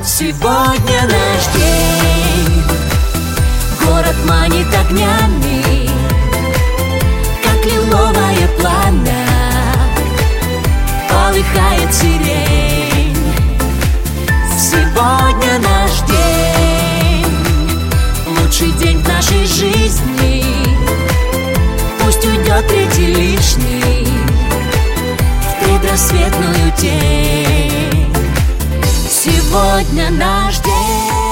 Сегодня наш день, город манит огнями, как лиловое пламя, полыхает сирень. Сегодня наш день, лучший день в нашей жизни. Пусть уйдет третий лишний в предрассветную тень. Сегодня наш день.